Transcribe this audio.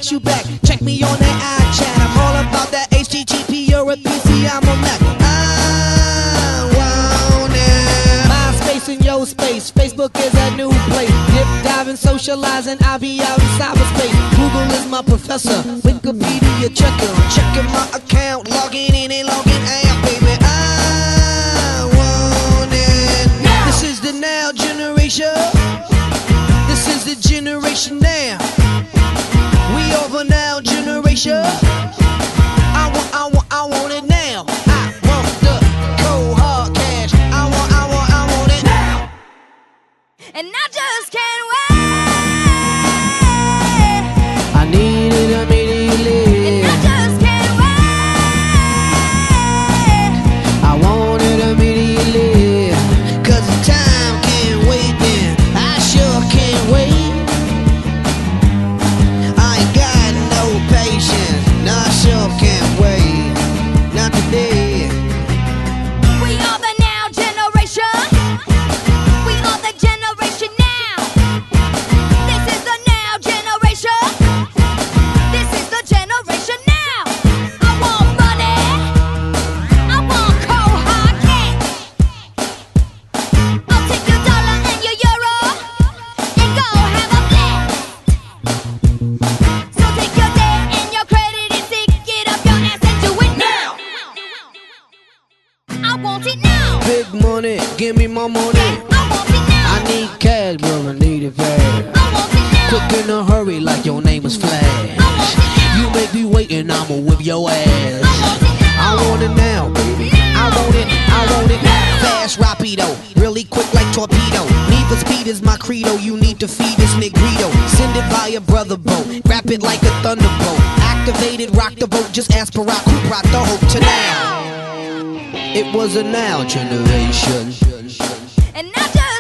got you back. Check me on that iChat. I'm all about that HTTP or a PC. I'm on Mac. I want it. MySpace in your space. Facebook is a new place. Dip, diving, socializing. I be out in cyberspace. Google is my professor. Wikipedia checker. Checking my account. Logging in and logging out, baby. I want it. This is the now generation. This is the generation now. We over now generation. I want it now. I want the cold hard cash. I want it now. And I just can't wait. I need it immediately. And I just can't wait. I want it immediately. Cause the time can't wait then. I sure can't wait. I ain't got no patience. No, I sure can't wait. Not today. We are the now generation. We are the generation now. This is the now generation. This is the generation now. I want money. I want cold hard cash. I'll take your dollar and your euro and go have a blast. So take your debt and your credit and stick it up your ass and do it now. I want it now. Big money, give me my money. I want it now. I need cash, bro, I need it fast. I want it now. Quick in a hurry like your name is Flash. You make me wait and I'ma whip your ass. I want it now, baby. I want it now. Fast rapido, really quick like torpedo. Need for speed is my credo. You need to feed this negrito. Send it via brother boat. Wrap it like a thunderbolt. Activated, rock the boat. Just ask Barack who brought the hope to now. It was a now generation. And I just